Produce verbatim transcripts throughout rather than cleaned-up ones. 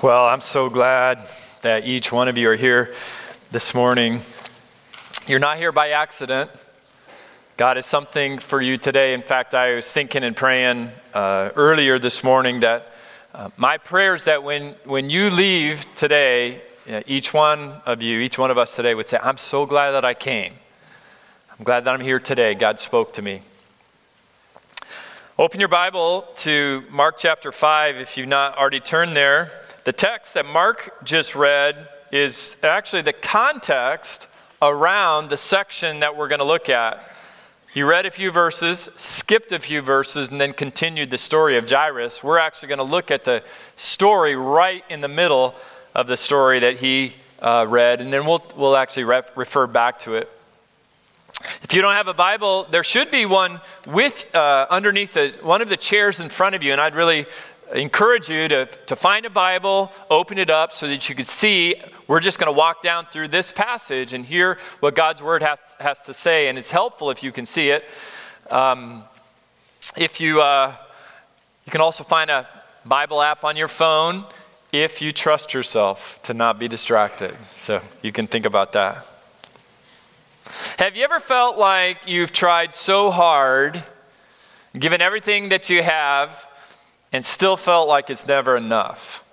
Well, I'm so glad that each one of you are here this morning. You're not here by accident. God has something for you today. In fact, I was thinking and praying uh, earlier this morning that uh, my prayer is that when, when you leave today, uh, each one of you, each one of us today would say, I'm so glad that I came. I'm glad that I'm here today. God spoke to me. Open your Bible to Mark chapter five if you've not already turned there. The text that Mark just read is actually the context around the section that we're going to look at. He read a few verses, skipped a few verses, and then continued the story of Jairus. We're actually going to look at the story right in the middle of the story that he uh, read, and then we'll we'll actually ref- refer back to it. If you don't have a Bible, there should be one with uh, underneath the, one of the chairs in front of you, and I'd really encourage you to, to find a Bible, open it up so that you can see. We're just going to walk down through this passage and hear what God's Word has, has to say, and it's helpful if you can see it. Um, if you, uh, you can also find a Bible app on your phone if you trust yourself to not be distracted. So you can think about that. Have you ever felt like you've tried so hard, given everything that you have, and still felt like it's never enough?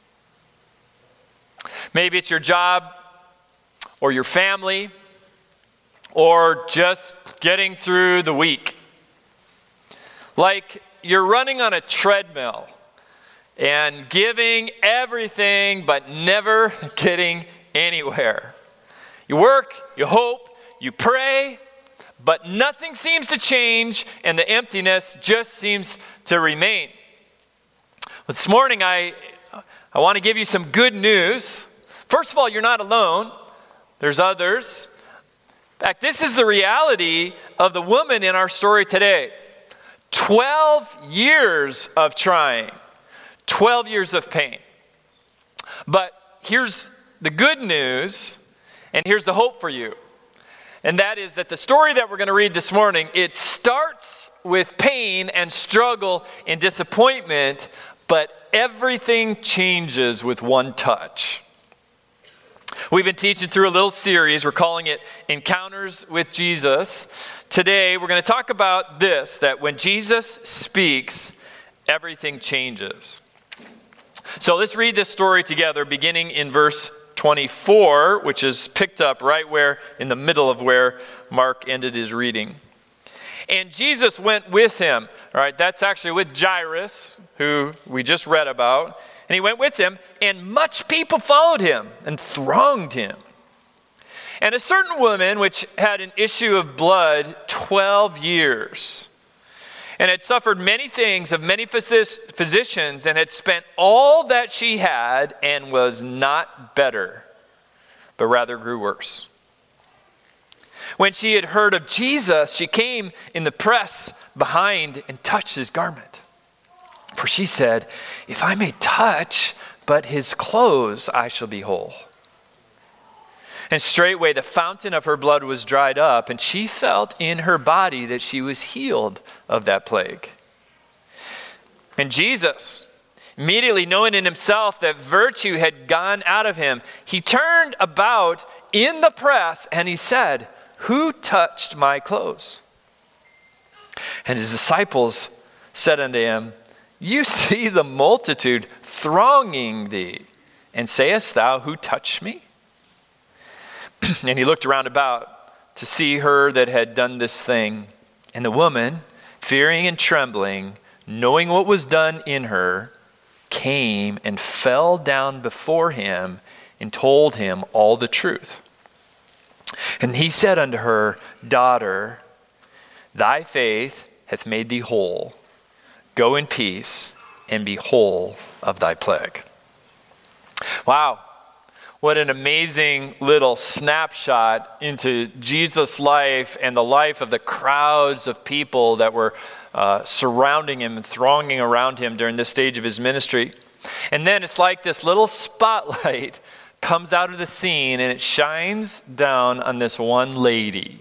Maybe it's your job, or your family, or just getting through the week. Like you're running on a treadmill and giving everything but never getting anywhere. You work, you hope, you pray, but nothing seems to change, and the emptiness just seems to remain. This morning, I, I want to give you some good news. First of all, you're not alone. There's others. In fact, this is the reality of the woman in our story today. Twelve years of trying. Twelve years of pain. But here's the good news, and here's the hope for you. And that is that the story that we're going to read this morning, it starts with pain and struggle and disappointment, but everything changes with one touch. We've been teaching through a little series. We're calling it Encounters with Jesus. Today, we're going to talk about this, that when Jesus speaks, everything changes. So let's read this story together, beginning in verse twenty-four, which is picked up right where, in the middle of where Mark ended his reading. And Jesus went with him. All right, that's actually with Jairus, who we just read about. And he went with him, and much people followed him and thronged him. And a certain woman, which had an issue of blood twelve years, and had suffered many things of many physi- physicians, and had spent all that she had, and was not better, but rather grew worse. When she had heard of Jesus, she came in the press behind and touched his garment. For she said, if I may touch but his clothes, I shall be whole. And straightway the fountain of her blood was dried up, and she felt in her body that she was healed of that plague. And Jesus, immediately knowing in himself that virtue had gone out of him, he turned about in the press, and he said, who touched my clothes? And his disciples said unto him, you see the multitude thronging thee, and sayest thou, who touched me? And he looked around about to see her that had done this thing. And the woman, fearing and trembling, knowing what was done in her, came and fell down before him and told him all the truth. And he said unto her, daughter, thy faith hath made thee whole. Go in peace and be whole of thy plague. Wow. What an amazing little snapshot into Jesus' life and the life of the crowds of people that were uh, surrounding him and thronging around him during this stage of his ministry. And then it's like this little spotlight comes out of the scene and it shines down on this one lady.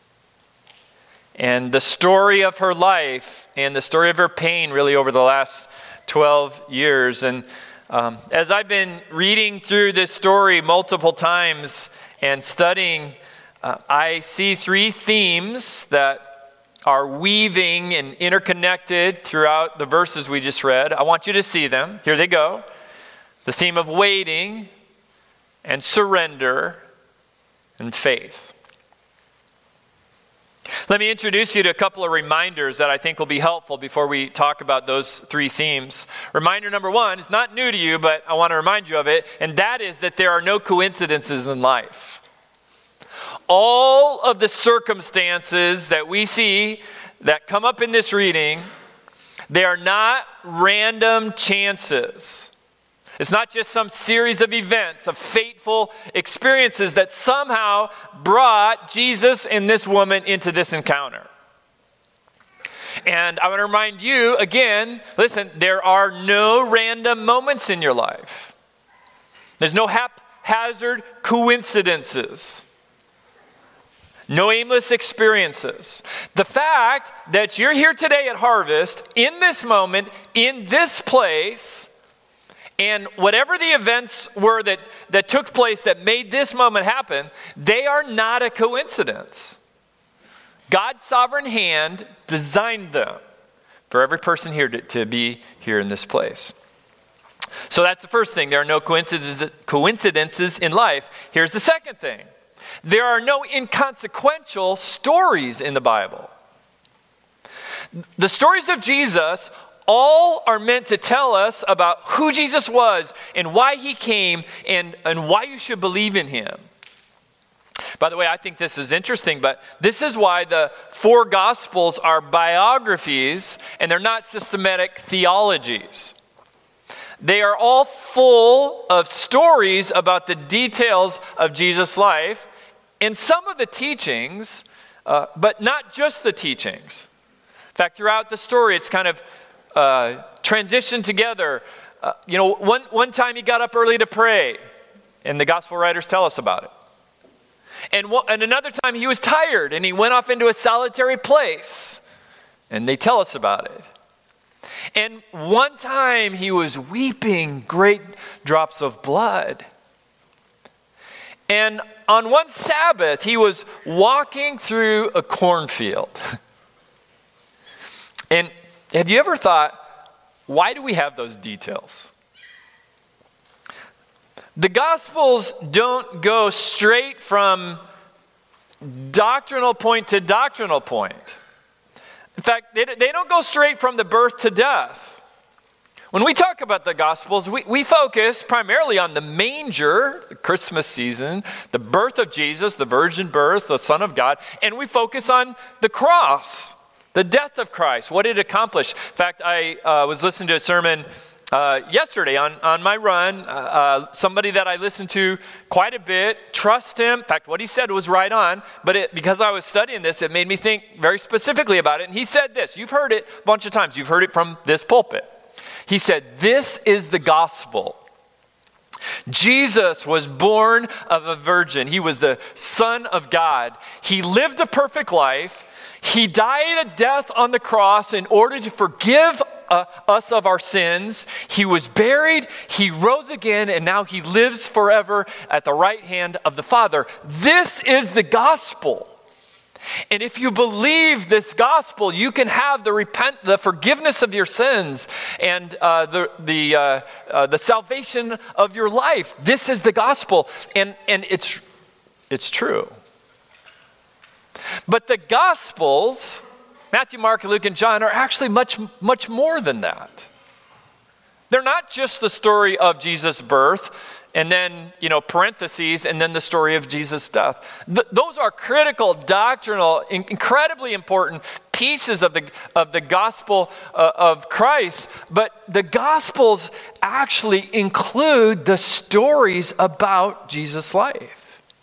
And the story of her life and the story of her pain really over the last twelve years. And Um, as I've been reading through this story multiple times and studying, uh, I see three themes that are weaving and interconnected throughout the verses we just read. I want you to see them. Here they go. The theme of waiting and surrender and faith. Let me introduce you to a couple of reminders that I think will be helpful before we talk about those three themes. Reminder number one is not new to you, but I want to remind you of it, and that is that there are no coincidences in life. All of the circumstances that we see that come up in this reading, they are not random chances. It's not just some series of events, of fateful experiences that somehow brought Jesus and this woman into this encounter. And I want to remind you again, listen, there are no random moments in your life. There's no haphazard coincidences. No aimless experiences. The fact that you're here today at Harvest, in this moment, in this place, and whatever the events were that, that took place that made this moment happen, they are not a coincidence. God's sovereign hand designed them for every person here to, to be here in this place. So that's the first thing. There are no coincidences, coincidences in life. Here's the second thing. There are no inconsequential stories in the Bible. The stories of Jesus all are meant to tell us about who Jesus was and why he came and, and why you should believe in him. By the way, I think this is interesting, but this is why the four Gospels are biographies and they're not systematic theologies. They are all full of stories about the details of Jesus' life and some of the teachings, uh, but not just the teachings. In fact, throughout the story, it's kind of Uh, transition together. Uh, you know, one, one time he got up early to pray, and the gospel writers tell us about it. And, one, and another time he was tired, and he went off into a solitary place, and they tell us about it. And one time he was weeping great drops of blood. And on one Sabbath, he was walking through a cornfield. And have you ever thought, why do we have those details? The Gospels don't go straight from doctrinal point to doctrinal point. In fact, they, they don't go straight from the birth to death. When we talk about the Gospels, we, we focus primarily on the manger, the Christmas season, the birth of Jesus, the virgin birth, the Son of God, and we focus on the cross. The death of Christ, what it accomplished. In fact, I uh, was listening to a sermon uh, yesterday on, on my run. Uh, uh, somebody that I listened to quite a bit, trust him. In fact, what he said was right on. But it, because I was studying this, it made me think very specifically about it. And he said this. You've heard it a bunch of times. You've heard it from this pulpit. He said, this is the gospel. Jesus was born of a virgin. He was the Son of God. He lived a perfect life. He died a death on the cross in order to forgive uh, us of our sins. He was buried, he rose again, and now he lives forever at the right hand of the Father. This is the gospel. And if you believe this gospel, you can have the repent, the forgiveness of your sins and uh, the the uh, uh, the salvation of your life. This is the gospel, and and it's it's true. But the Gospels, Matthew, Mark, Luke, and John, are actually much, much more than that. They're not just the story of Jesus' birth and then, you know, parentheses, and then the story of Jesus' death. Th- those are critical, doctrinal, in- incredibly important pieces of the, of the gospel uh, of Christ. But the Gospels actually include the stories about Jesus' life.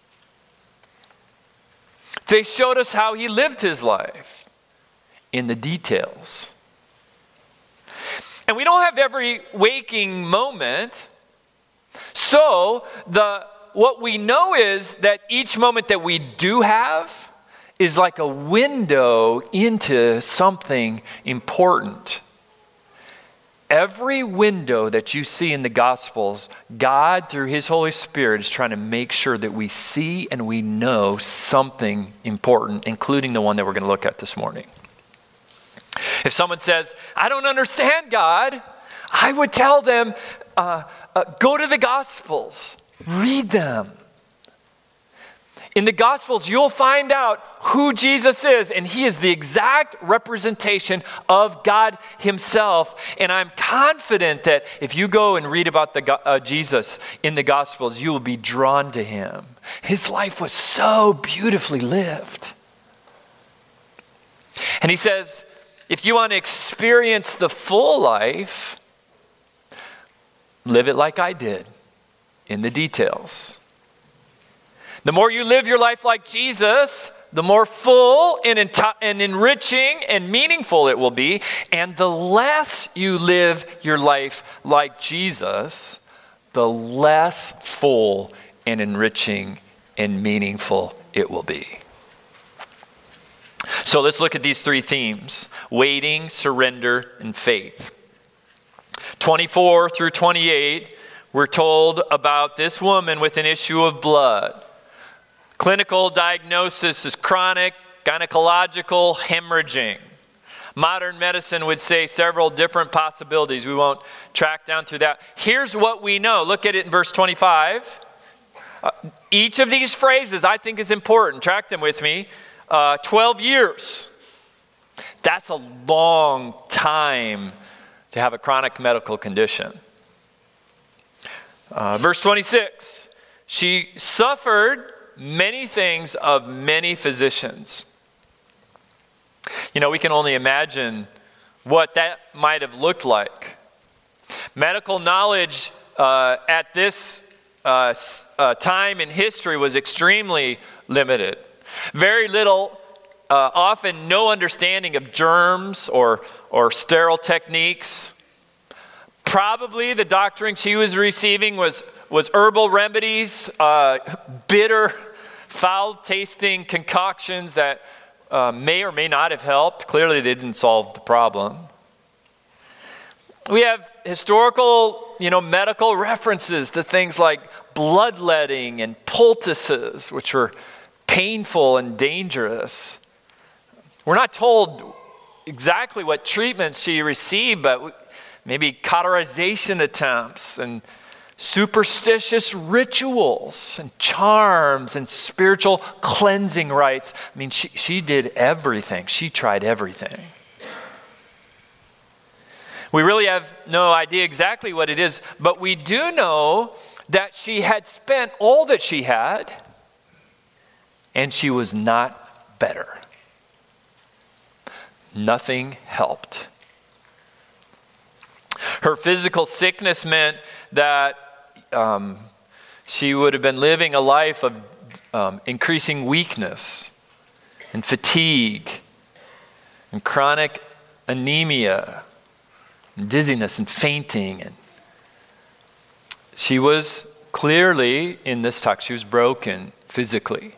They showed us how he lived his life in the details. And we don't have every waking moment. So the what we know is that each moment that we do have is like a window into something important. Every window that you see in the Gospels, God, through his Holy Spirit, is trying to make sure that we see and we know something important, including the one that we're going to look at this morning. If someone says, I don't understand God, I would tell them, uh, uh, go to the Gospels, read them. In the Gospels, you'll find out who Jesus is, and he is the exact representation of God himself. And I'm confident that if you go and read about the uh, Jesus in the Gospels, you will be drawn to him. His life was so beautifully lived. And he says, if you want to experience the full life, live it like I did, in the details. The more you live your life like Jesus, the more full and, enti- and enriching and meaningful it will be. And the less you live your life like Jesus, the less full and enriching and meaningful it will be. So let's look at these three themes: waiting, surrender, and faith. twenty-four through twenty-eight, we're told about this woman with an issue of blood. Clinical diagnosis is chronic gynecological hemorrhaging. Modern medicine would say several different possibilities. We won't track down through that. Here's what we know. Look at it in verse twenty-five. Uh, each of these phrases I think is important. Track them with me. Uh, twelve years. That's a long time to have a chronic medical condition. Uh, verse twenty-six. She suffered many things of many physicians. You know, we can only imagine what that might have looked like. Medical knowledge uh, at this uh, uh, time in history was extremely limited. Very little, uh, often no understanding of germs or, or sterile techniques. Probably the doctoring she was receiving was was herbal remedies, uh, bitter, foul-tasting concoctions that uh, may or may not have helped. Clearly, they didn't solve the problem. We have historical, you know, medical references to things like bloodletting and poultices, which were painful and dangerous. We're not told exactly what treatments she received, but maybe cauterization attempts and superstitious rituals and charms and spiritual cleansing rites. I mean, she, she did everything. She tried everything. We really have no idea exactly what it is, but we do know that she had spent all that she had, and she was not better. Nothing helped. Her physical sickness meant that um, she would have been living a life of um, increasing weakness and fatigue and chronic anemia and dizziness and fainting. And she was clearly, in this talk, she was broken physically.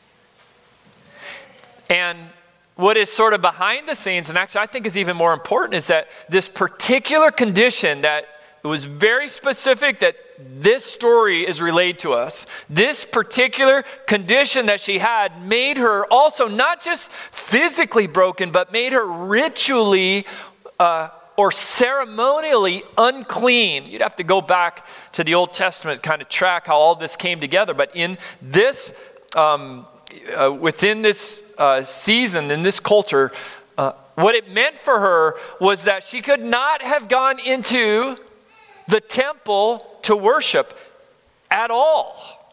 And what is sort of behind the scenes, and actually I think is even more important, is that this particular condition that it was very specific that this story is relayed to us. This particular condition that she had made her also not just physically broken, but made her ritually uh, or ceremonially unclean. You'd have to go back to the Old Testament to kind of track how all this came together. But in this, um, uh, within this uh, season, in this culture, uh, what it meant for her was that she could not have gone into the temple to worship at all.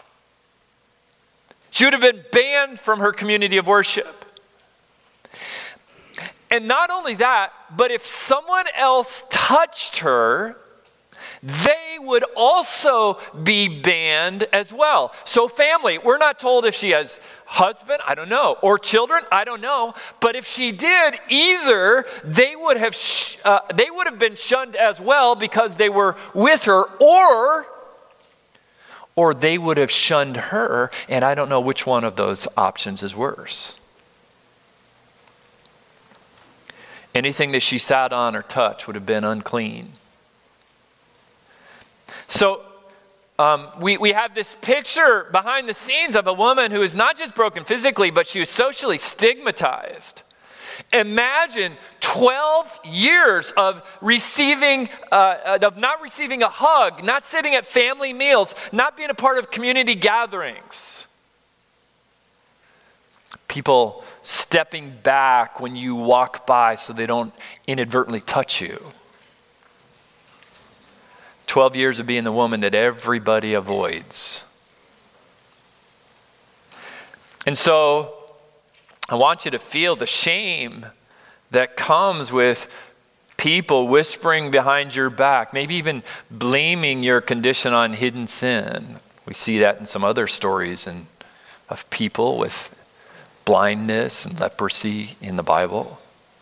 She would have been banned from her community of worship. And not only that, but if someone else touched her, they would also be banned as well. So family, we're not told if she has husband, I don't know, or children, I don't know. But if she did, either they would have sh- uh, they would have been shunned as well because they were with her, or or they would have shunned her, and I don't know which one of those options is worse. Anything that she sat on or touched would have been unclean. So um, we, we have this picture behind the scenes of a woman who is not just broken physically, but she was socially stigmatized. Imagine twelve years of receiving, uh, of not receiving a hug, not sitting at family meals, not being a part of community gatherings. People stepping back when you walk by so they don't inadvertently touch you. twelve years of being the woman that everybody avoids. And so I want you to feel the shame that comes with people whispering behind your back, maybe even blaming your condition on hidden sin. We see that in some other stories and of people with blindness and leprosy in the Bible.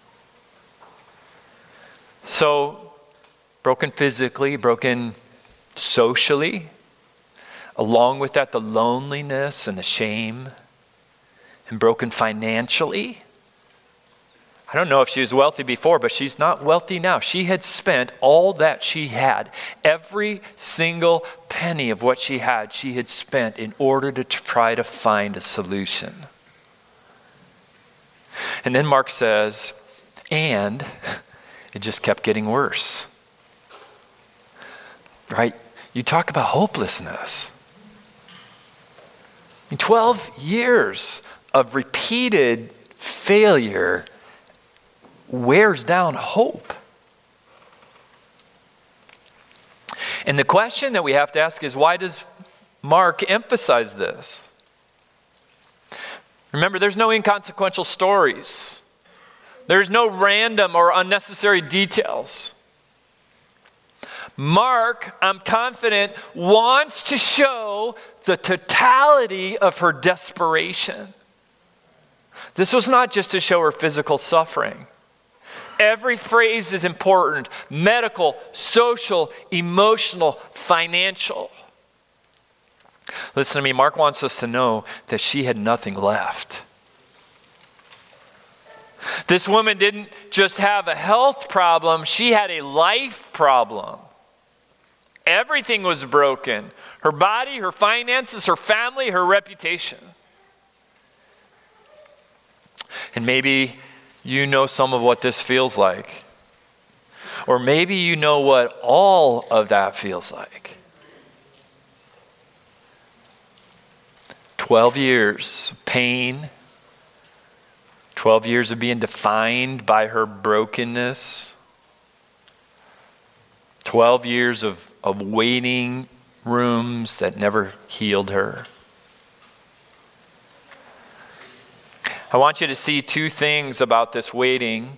So, broken physically, broken socially, along with that, the loneliness and the shame, and broken financially. I don't know if she was wealthy before, but she's not wealthy now. She had spent all that she had. Every single penny of what she had, she had spent in order to try to find a solution. And then Mark says, and it just kept getting worse. Right? You talk about hopelessness. In twelve years of repeated failure wears down hope. And the question that we have to ask is, why does Mark emphasize this? Remember, there's no inconsequential stories. There's no random or unnecessary details. Mark, I'm confident, wants to show the totality of her desperation. This was not just to show her physical suffering. Every phrase is important: medical, social, emotional, financial. Listen to me, Mark wants us to know that she had nothing left. This woman didn't just have a health problem, she had a life problem. Everything was broken. Her body, her finances, her family, her reputation. And maybe you know some of what this feels like. Or maybe you know what all of that feels like. Twelve years of pain. Twelve years of being defined by her brokenness. Twelve years of, of waiting rooms that never healed her. I want you to see two things about this waiting.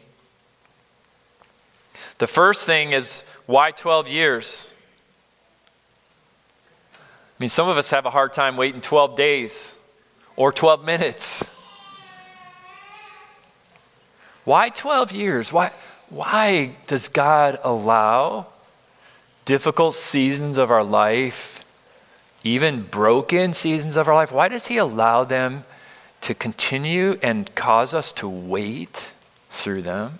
The first thing is, why twelve years? I mean, some of us have a hard time waiting twelve days or twelve minutes. Why twelve years? Why, why does God allow difficult seasons of our life, even broken seasons of our life? Why does He allow them to continue and cause us to wait through them?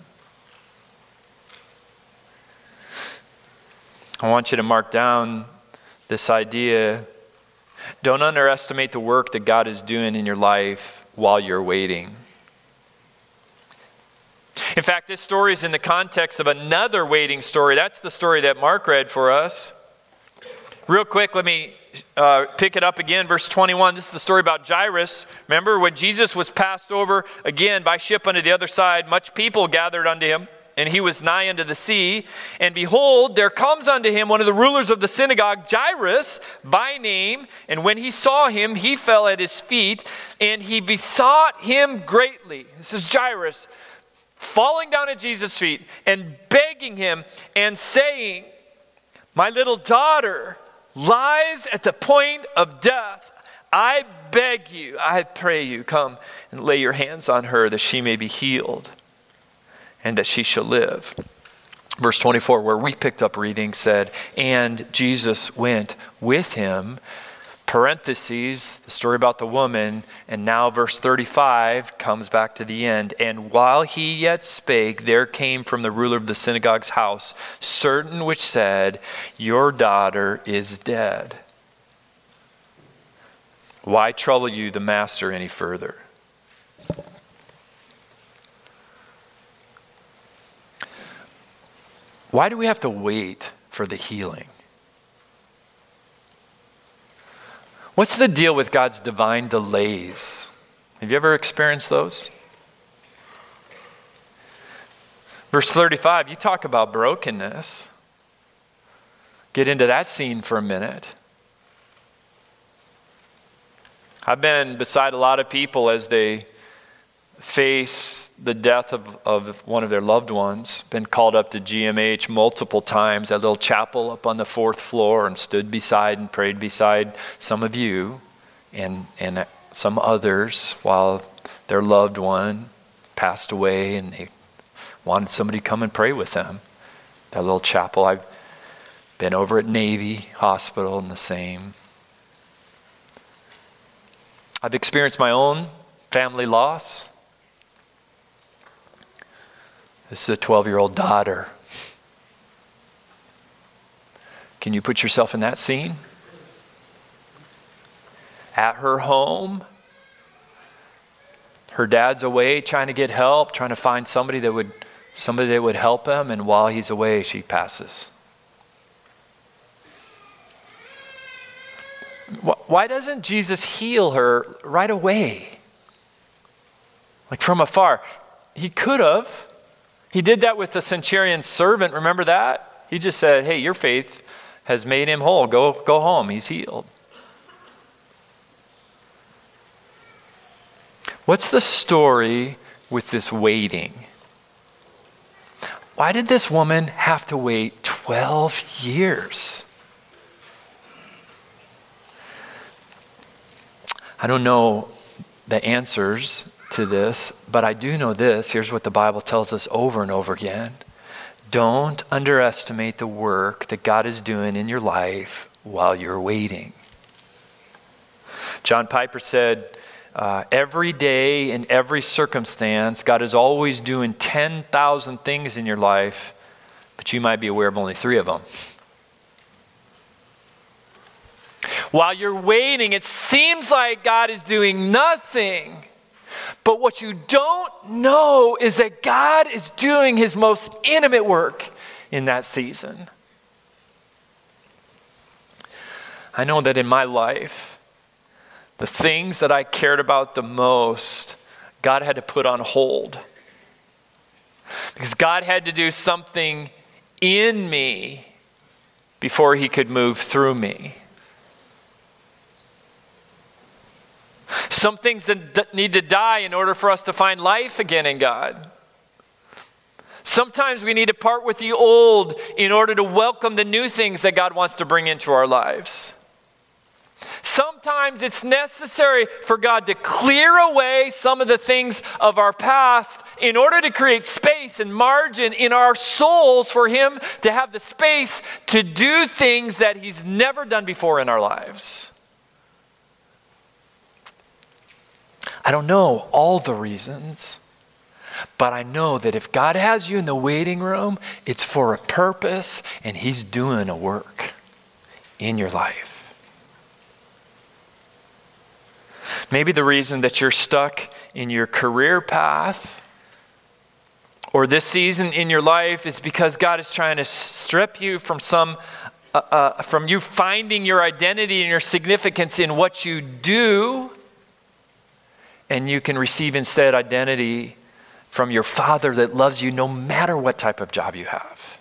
I want you to mark down this idea. Don't underestimate the work that God is doing in your life while you're waiting. In fact, this story is in the context of another waiting story. That's the story that Mark read for us. Real quick, let me uh, pick it up again. Verse twenty-one, this is the story about Jairus. Remember, when Jesus was passed over again by ship unto the other side, much people gathered unto him, and he was nigh unto the sea. And behold, there comes unto him one of the rulers of the synagogue, Jairus by name. And when he saw him, he fell at his feet, and he besought him greatly. This is Jairus, falling down at Jesus' feet and begging him and saying, my little daughter lies at the point of death. I beg you, I pray you, come and lay your hands on her that she may be healed and that she shall live. Verse twenty-four, where we picked up reading, said, and Jesus went with him, parentheses, the story about the woman, and now verse thirty-five comes back to the end. And while he yet spake, there came from the ruler of the synagogue's house certain which said, your daughter is dead. Why trouble you the master any further? Why do we have to wait for the healing? What's the deal with God's divine delays? Have you ever experienced those? Verse thirty-five, you talk about brokenness. Get into that scene for a minute. I've been beside a lot of people as they face the death of, of one of their loved ones. Been called up to G M H multiple times, that little chapel up on the fourth floor, and stood beside and prayed beside some of you and, and some others while their loved one passed away and they wanted somebody to come and pray with them. That little chapel. I've been over at Navy Hospital and the same. I've experienced my own family loss. This is a twelve-year-old daughter. Can you put yourself in that scene? At her home, her dad's away trying to get help, trying to find somebody that would somebody that would help him, and while he's away, she passes. Why doesn't Jesus heal her right away? Like from afar. He could have. He did that with the centurion's servant. Remember that? He just said, hey, your faith has made him whole. Go, go home. He's healed. What's the story with this waiting? Why did this woman have to wait twelve years? I don't know the answers to this, but I do know this. Here's what the Bible tells us over and over again. Don't underestimate the work that God is doing in your life while you're waiting. John Piper said, uh, every day in every circumstance, God is always doing ten thousand things in your life, but you might be aware of only three of them. While you're waiting, it seems like God is doing nothing. But what you don't know is that God is doing his most intimate work in that season. I know that in my life, the things that I cared about the most, God had to put on hold. Because God had to do something in me before he could move through me. Some things that need to die in order for us to find life again in God. Sometimes we need to part with the old in order to welcome the new things that God wants to bring into our lives. Sometimes it's necessary for God to clear away some of the things of our past in order to create space and margin in our souls for him to have the space to do things that he's never done before in our lives. I don't know all the reasons, but I know that if God has you in the waiting room, it's for a purpose, and he's doing a work in your life. Maybe the reason that you're stuck in your career path or this season in your life is because God is trying to strip you from some, uh, uh, from you finding your identity and your significance in what you do. And you can receive instead identity from your Father that loves you no matter what type of job you have.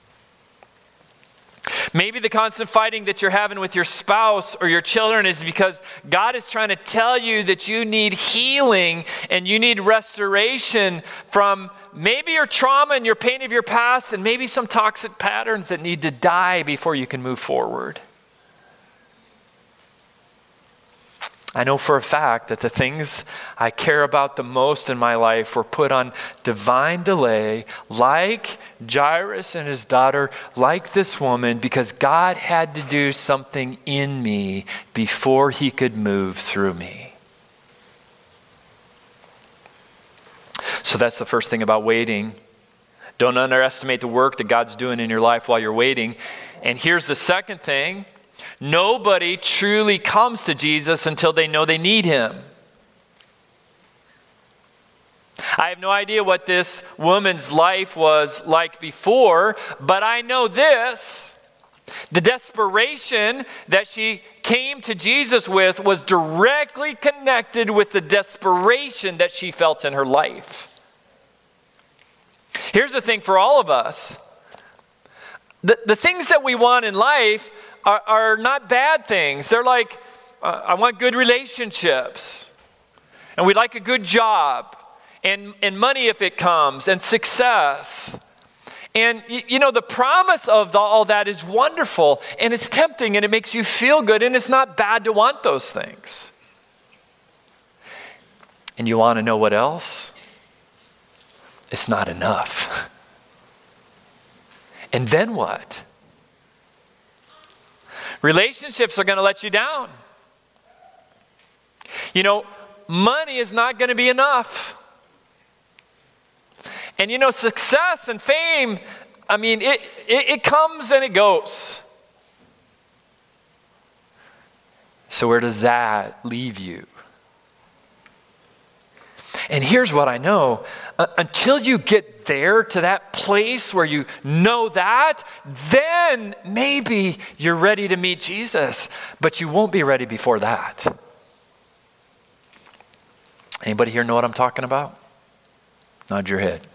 Maybe the constant fighting that you're having with your spouse or your children is because God is trying to tell you that you need healing and you need restoration from maybe your trauma and your pain of your past and maybe some toxic patterns that need to die before you can move forward. I know for a fact that the things I care about the most in my life were put on divine delay, like Jairus and his daughter, like this woman, because God had to do something in me before he could move through me. So that's the first thing about waiting. Don't underestimate the work that God's doing in your life while you're waiting. And here's the second thing. Nobody truly comes to Jesus until they know they need him. I have no idea what this woman's life was like before, but I know this. The desperation that she came to Jesus with was directly connected with the desperation that she felt in her life. Here's the thing for all of us. The, the things that we want in life Are, are not bad things. They're like, uh, I want good relationships, and we'd like a good job, and, and money if it comes, and success. And you, you know, the promise of the, all that is wonderful, and it's tempting, and it makes you feel good, and it's not bad to want those things. And you want to know what else? It's not enough. And then what? Relationships are going to let you down. You know, money is not going to be enough. And you know, success and fame, I mean, it, it, it comes and it goes. So where does that leave you? And here's what I know. Uh, until you get there to that place where you know that, then maybe you're ready to meet Jesus. But you won't be ready before that. Anybody here know what I'm talking about? Nod your head.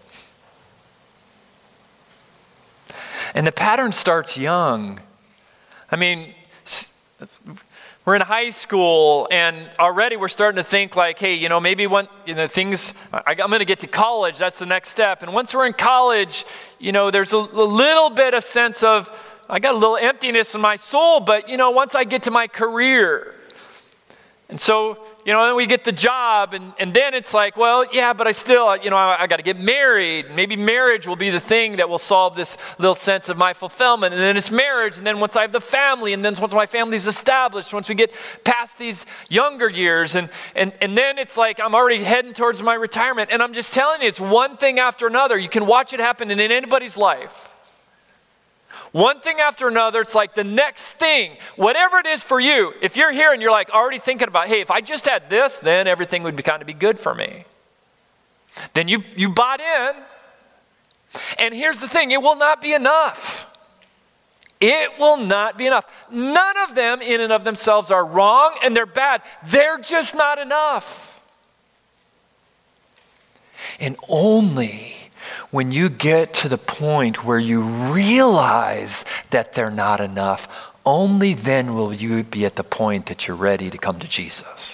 And the pattern starts young. I mean, we're in high school, and already we're starting to think like, hey, you know, maybe when, you know, things, I, I'm going to get to college, that's the next step. And once we're in college, you know, there's a, a little bit of sense of, I got a little emptiness in my soul, but, you know, once I get to my career. And so, you know, then we get the job, and, and then it's like, well, yeah, but I still, you know, I, I got to get married. Maybe marriage will be the thing that will solve this little sense of my fulfillment. And then it's marriage, and then once I have the family, and then once my family's established, once we get past these younger years, and, and, and then it's like I'm already heading towards my retirement. And I'm just telling you, it's one thing after another. You can watch it happen in anybody's life. One thing after another, it's like the next thing, whatever it is for you, if you're here and you're like already thinking about, hey, if I just had this, then everything would be kind of be good for me. Then you, you bought in. And here's the thing, it will not be enough. It will not be enough. None of them in and of themselves are wrong and they're bad. They're just not enough. And only when you get to the point where you realize that they're not enough, only then will you be at the point that you're ready to come to Jesus.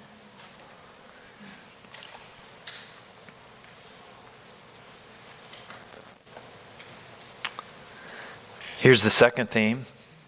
Here's the second theme.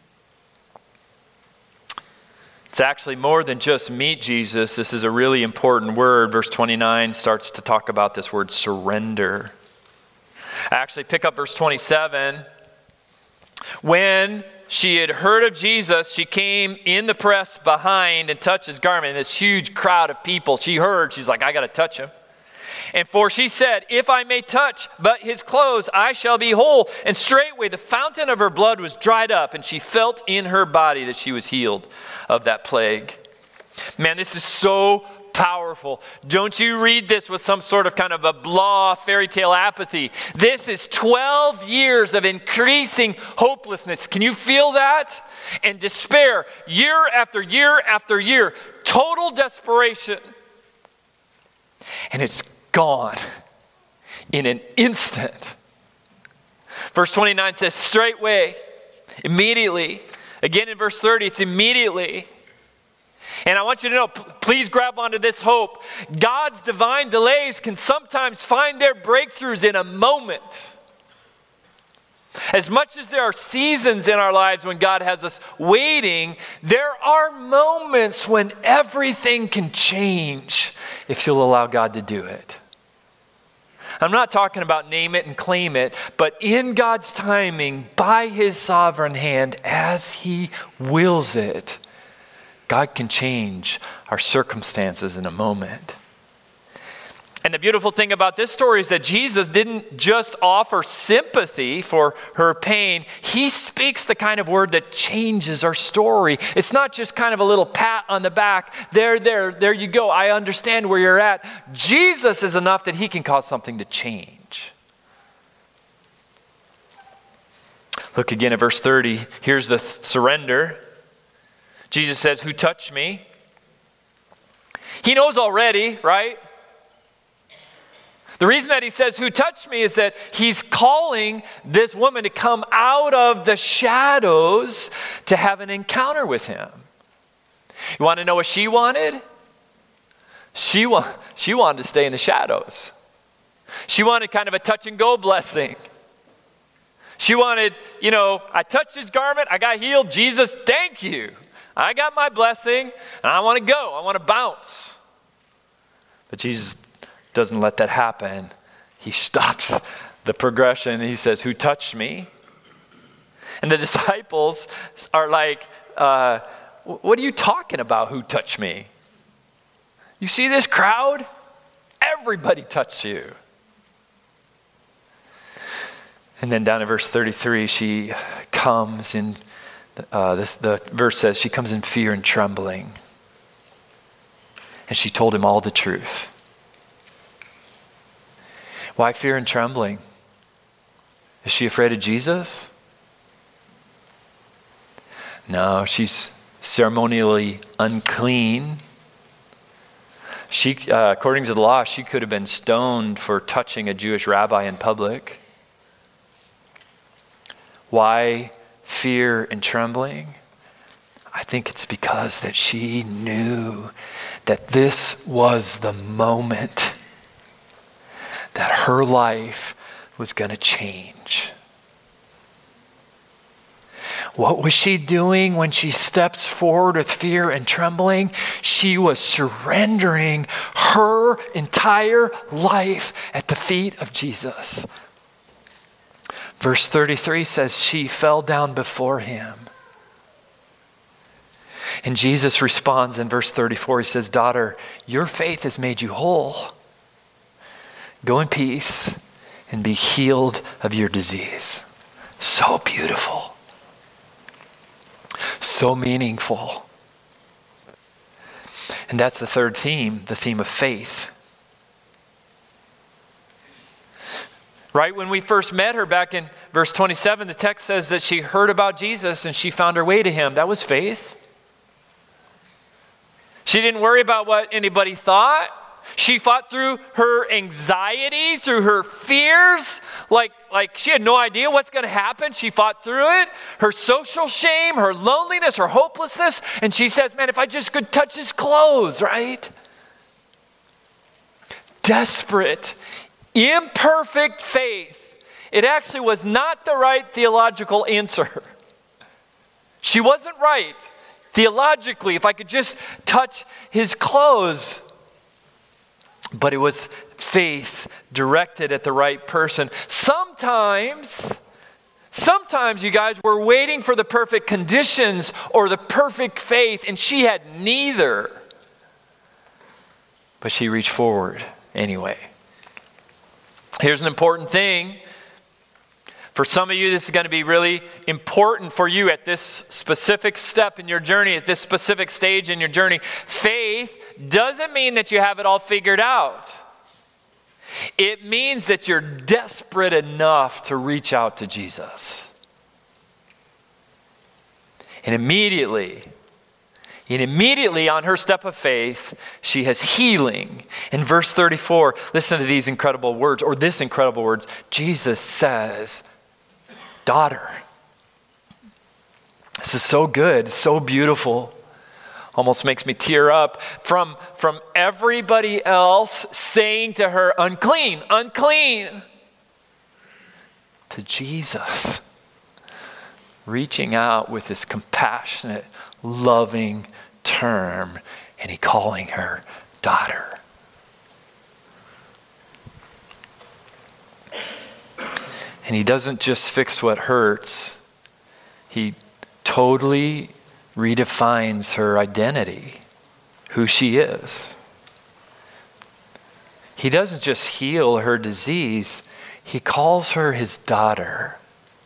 It's actually more than just meet Jesus. This is a really important word. Verse twenty-nine starts to talk about this word surrender. Actually, pick up verse twenty-seven. When she had heard of Jesus, she came in the press behind and touched his garment. And this huge crowd of people, she heard, she's like, I got to touch him. And for she said, if I may touch but his clothes, I shall be whole. And straightway the fountain of her blood was dried up, and she felt in her body that she was healed of that plague. Man, this is so powerful. Don't you read this with some sort of kind of a blah fairy tale apathy. This is twelve years of increasing hopelessness. Can you feel that? And despair, year after year after year. Total desperation. And it's gone in an instant. Verse twenty-nine says, straightway, immediately. Again in verse thirty, it's immediately. And I want you to know, please grab onto this hope. God's divine delays can sometimes find their breakthroughs in a moment. As much as there are seasons in our lives when God has us waiting, there are moments when everything can change if you'll allow God to do it. I'm not talking about name it and claim it, but in God's timing, by his sovereign hand, as he wills it, God can change our circumstances in a moment. And the beautiful thing about this story is that Jesus didn't just offer sympathy for her pain. He speaks the kind of word that changes our story. It's not just kind of a little pat on the back. There, there, there you go. I understand where you're at. Jesus is enough that he can cause something to change. Look again at verse thirty. Here's the th- surrender. Jesus says, "Who touched me?" He knows already, right? The reason that he says, "Who touched me?" is that he's calling this woman to come out of the shadows to have an encounter with him. You want to know what she wanted? She, wa- she wanted to stay in the shadows. She wanted kind of a touch and go blessing. She wanted, you know, I touched his garment, I got healed. Jesus, thank you. I got my blessing, and I want to go. I want to bounce. But Jesus doesn't let that happen. He stops the progression. He says, "Who touched me?" And the disciples are like, uh, what are you talking about, who touched me? You see this crowd? Everybody touched you. And then down in verse thirty-three, she comes in, uh, this, the verse says, she comes in fear and trembling. And she told him all the truth. Why fear and trembling? Is she afraid of Jesus? No, she's ceremonially unclean. She, uh, according to the law, she could have been stoned for touching a Jewish rabbi in public. Why fear and trembling? I think it's because that she knew that this was the moment that her life was going to change. What was she doing when she steps forward with fear and trembling? She was surrendering her entire life at the feet of Jesus. Verse thirty-three says she fell down before him. And Jesus responds in verse thirty-four. He says, "Daughter, your faith has made you whole. Go in peace and be healed of your disease." So beautiful. So meaningful. And that's the third theme, the theme of faith. Right when we first met her back in verse twenty-seven, the text says that she heard about Jesus and she found her way to him. That was faith. She didn't worry about what anybody thought. She fought through her anxiety, through her fears, like, like she had no idea what's going to happen. She fought through it, her social shame, her loneliness, her hopelessness. And she says, man, if I just could touch his clothes, right? Desperate, imperfect faith. It actually was not the right theological answer. She wasn't right theologically. If I could just touch his clothes. But it was faith directed at the right person. Sometimes, sometimes you guys were waiting for the perfect conditions or the perfect faith, and she had neither. But she reached forward anyway. Here's an important thing. For some of you, this is going to be really important for you at this specific step in your journey, at this specific stage in your journey. Faith doesn't mean that you have it all figured out. It means that you're desperate enough to reach out to Jesus. And immediately, and immediately on her step of faith, she has healing. In verse thirty-four, listen to these incredible words, or this incredible words. Jesus says, "Daughter." This is so good, so beautiful. Almost makes me tear up. From, from everybody else saying to her, unclean, unclean, to Jesus reaching out with this compassionate, loving term, and he calling her daughter. And he doesn't just fix what hurts, he totally redefines her identity, who she is. He doesn't just heal her disease, he calls her his daughter.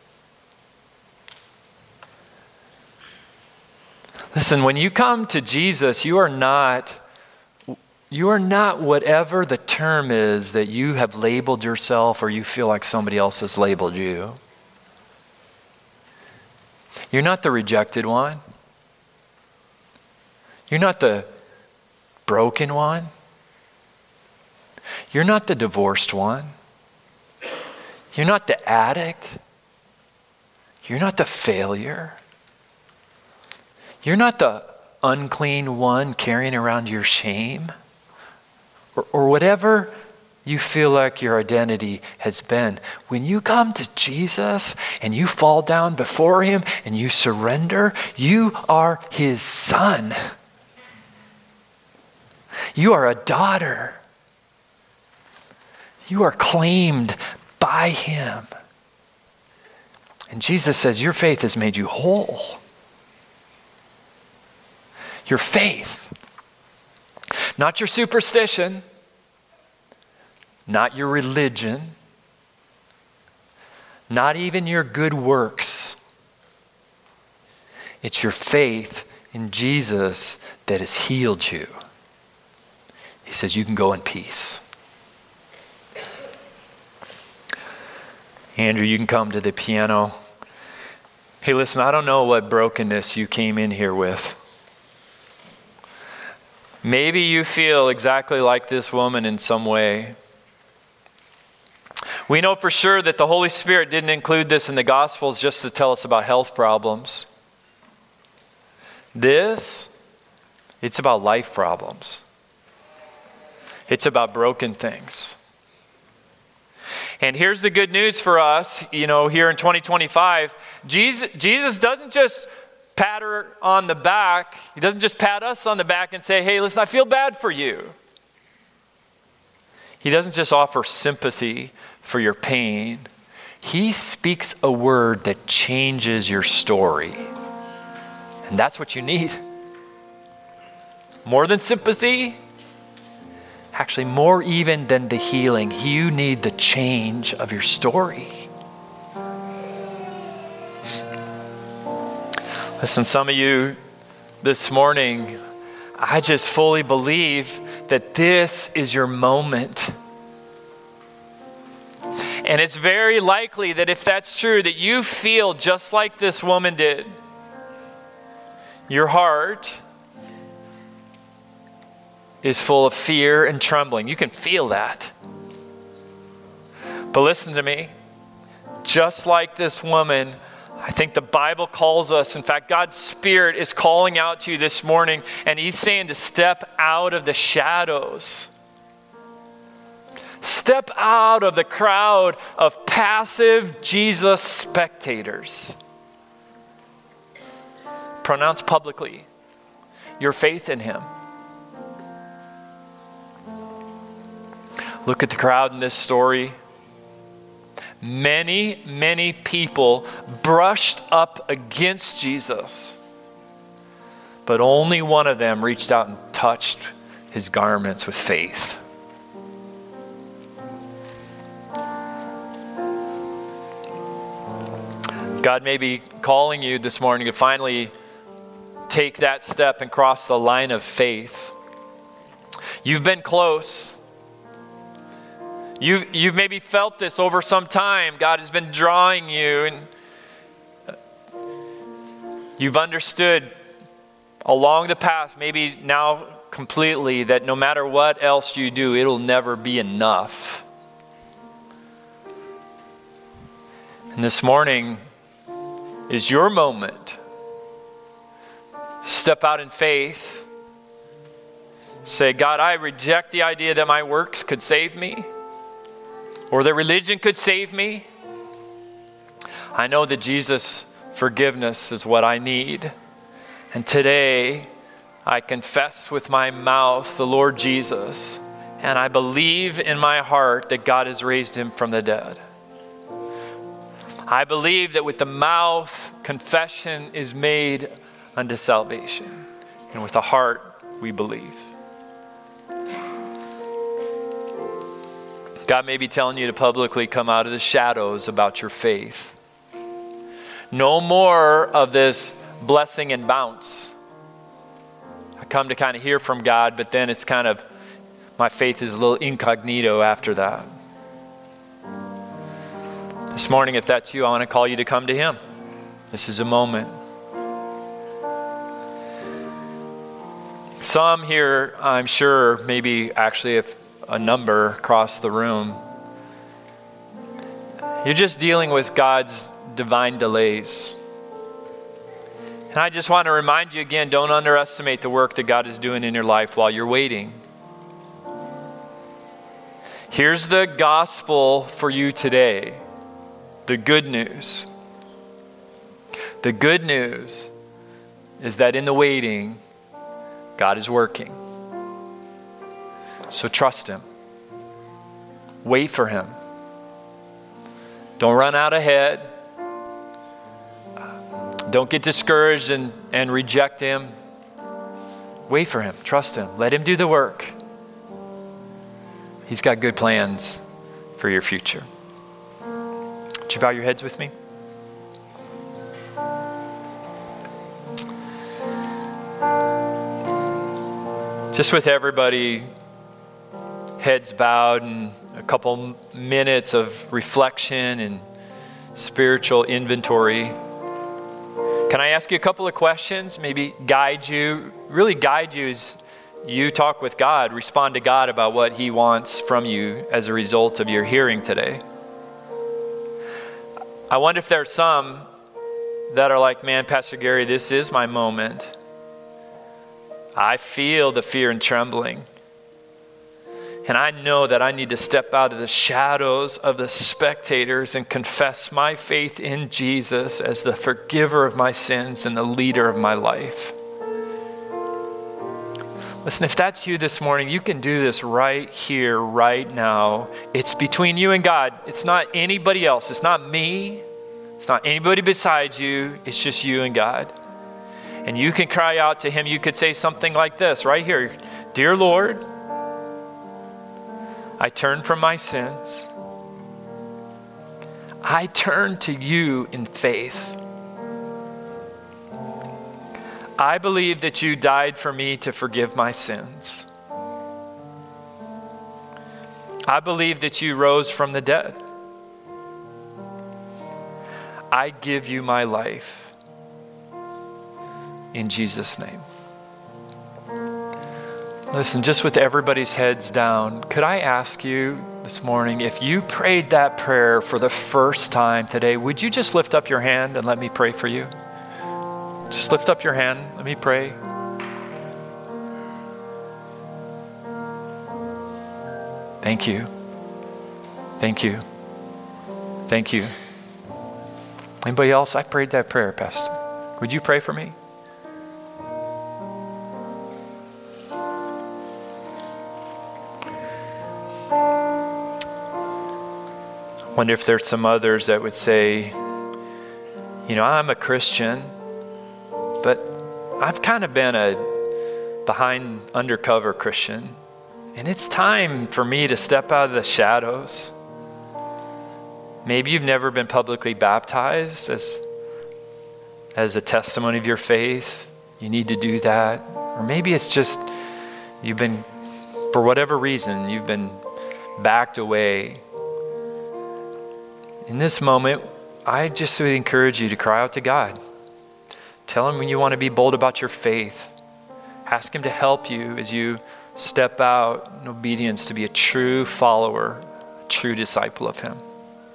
Listen, when you come to Jesus, you are not you are not whatever the term is that you have labeled yourself or you feel like somebody else has labeled you. You're not the rejected one. You're not the broken one. You're not the divorced one. You're not the addict. You're not the failure. You're not the unclean one carrying around your shame or, or whatever you feel like your identity has been. When you come to Jesus and you fall down before him and you surrender, you are his son. You are a daughter. You are claimed by him. And Jesus says, your faith has made you whole. Your faith, not your superstition, not your religion, not even your good works. It's your faith in Jesus that has healed you. He says you can go in peace. Andrew, you can come to the piano. Hey, listen, I don't know what brokenness you came in here with. Maybe you feel exactly like this woman in some way. We know for sure that the Holy Spirit didn't include this in the Gospels just to tell us about health problems. This, it's about life problems. It's about broken things. And here's the good news for us, you know, here in twenty twenty-five, Jesus, Jesus doesn't just pat her on the back. He doesn't just pat us on the back and say, hey, listen, I feel bad for you. He doesn't just offer sympathy for your pain. He speaks a word that changes your story. And that's what you need. More than sympathy, actually more even than the healing, you need the change of your story. Listen, some of you this morning, I just fully believe that this is your moment. And it's very likely that if that's true, that you feel just like this woman did. Your heart is full of fear and trembling. You can feel that. But listen to me. Just like this woman, I think the Bible calls us, in fact, God's Spirit is calling out to you this morning, and he's saying to step out of the shadows. Step out of the crowd of passive Jesus spectators. Pronounce publicly your faith in him. Look at the crowd in this story. Many, many people brushed up against Jesus, but only one of them reached out and touched his garments with faith. God may be calling you this morning to finally take that step and cross the line of faith. You've been close. You've, you've maybe felt this over some time. God has been drawing you, and you've understood along the path, maybe now completely, that no matter what else you do, it'll never be enough. And this morning is your moment. Step out in faith. Say, God, I reject the idea that my works could save me, or that religion could save me. I know that Jesus Forgiveness is what I need. And today, I confess with my mouth the Lord Jesus, and I believe in my heart that God has raised him from the dead. I believe that with the mouth, confession is made unto salvation, and with the heart, we believe. God may be telling you to publicly come out of the shadows about your faith. No more of this blessing and bounce. I come to kind of hear from God, but then it's kind of, my faith is a little incognito after that. This morning, if that's you, I want to call you to come to him. This is a moment. Some here, I'm sure, maybe actually if a number across the room, you're just dealing with God's divine delays. And I just want to remind you again, don't underestimate the work that God is doing in your life while you're waiting. Here's the gospel for you today. The good news. The good news is that in the waiting, God is working. So trust him. Wait for him. Don't run out ahead. Don't get discouraged and, and reject him. Wait for him. Trust him. Let him do the work. He's got good plans for your future. Would you bow your heads with me? Just with everybody heads bowed and a couple minutes of reflection and spiritual inventory, can I ask you a couple of questions? Maybe guide you, really guide you as you talk with God, respond to God about what he wants from you as a result of your hearing today. I wonder if there are some that are like, man, Pastor Gary, this is my moment. I feel the fear and trembling. And I know that I need to step out of the shadows of the spectators and confess my faith in Jesus as the forgiver of my sins and the leader of my life. Listen, if that's you this morning, you can do this right here, right now. It's between you and God. It's not anybody else. It's not me. It's not anybody besides you. It's just you and God. And you can cry out to him. You could say something like this right here. Dear Lord, I turn from my sins. I turn to you in faith. I believe that you died for me to forgive my sins. I believe that you rose from the dead. I give you my life. In Jesus' name. Listen, just with everybody's heads down, could I ask you this morning, if you prayed that prayer for the first time today, would you just lift up your hand and let me pray for you? Just lift up your hand. Let me pray. Thank you. Thank you. Thank you. Anybody else? I prayed that prayer, Pastor. Would you pray for me? I wonder if there's some others that would say, you know, I'm a Christian, but I've kind of been a behind undercover Christian, and it's time for me to step out of the shadows. Maybe you've never been publicly baptized as, as a testimony of your faith. You need to do that. Or maybe it's just you've been, for whatever reason, you've been backed away. In this moment, I just would encourage you to cry out to God. Tell him when you want to be bold about your faith. Ask him to help you as you step out in obedience to be a true follower, a true disciple of him.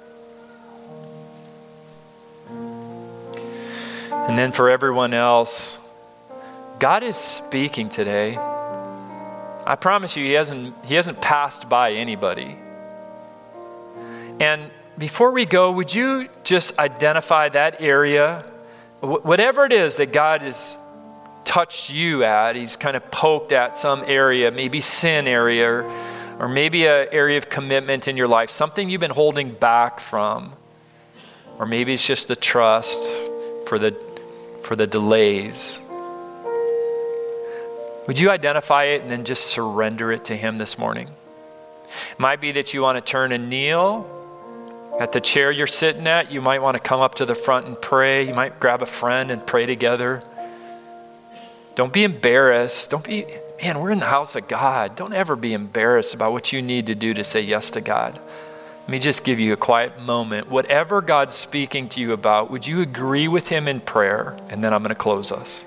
And then for everyone else, God is speaking today. I promise you, he hasn't, he hasn't passed by anybody. And before we go, would you just identify that area wh- whatever it is that God has touched you at, he's kind of poked at some area, maybe sin area, or, or maybe an area of commitment in your life, something you've been holding back from. Or maybe it's just the trust for the, for the delays. Would you identify it and then just surrender it to him this morning? It might be that you want to turn and kneel at the chair you're sitting at. You might want to come up to the front and pray. You might grab a friend and pray together. Don't be embarrassed. Don't be, man, we're in the house of God. Don't ever be embarrassed about what you need to do to say yes to God. Let me just give you a quiet moment. Whatever God's speaking to you about, would you agree with him in prayer? And then I'm going to close us.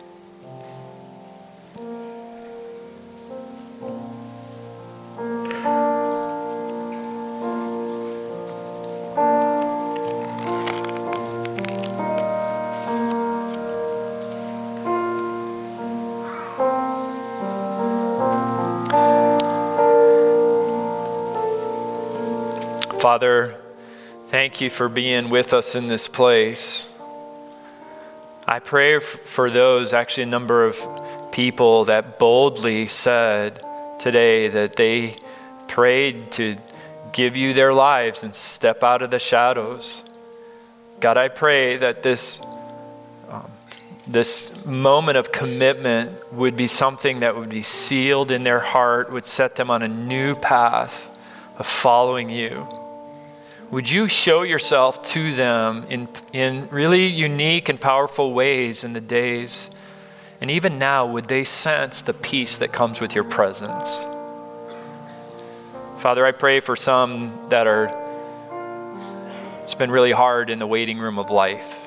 Father, thank you for being with us in this place. I pray f- for those, actually a number of people that boldly said today that they prayed to give you their lives and step out of the shadows. God, I pray that this, um, this moment of commitment would be something that would be sealed in their heart, would set them on a new path of following you. Would you show yourself to them in, in really unique and powerful ways in the days? And even now, would they sense the peace that comes with your presence? Father, I pray for some that are, it's been really hard in the waiting room of life.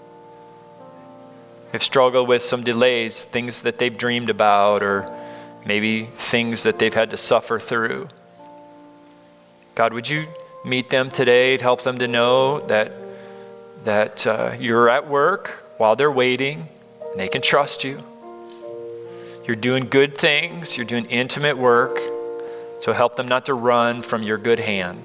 Have struggled with some delays, things that they've dreamed about, or maybe things that they've had to suffer through. God, would you meet them today to help them to know that, that uh, you're at work while they're waiting, and they can trust you. You're doing good things. You're doing intimate work. So help them not to run from your good hand.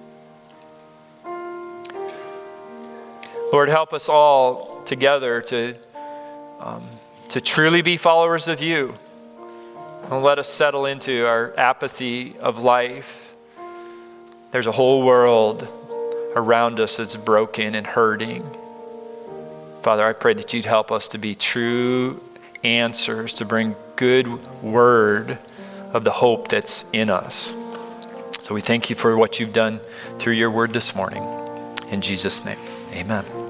Lord, help us all together to, um, to truly be followers of you. Don't let us settle into our apathy of life. There's a whole world around us that's broken and hurting. Father, I pray that you'd help us to be true answers, to bring good word of the hope that's in us. So we thank you for what you've done through your word this morning. In Jesus' name, amen.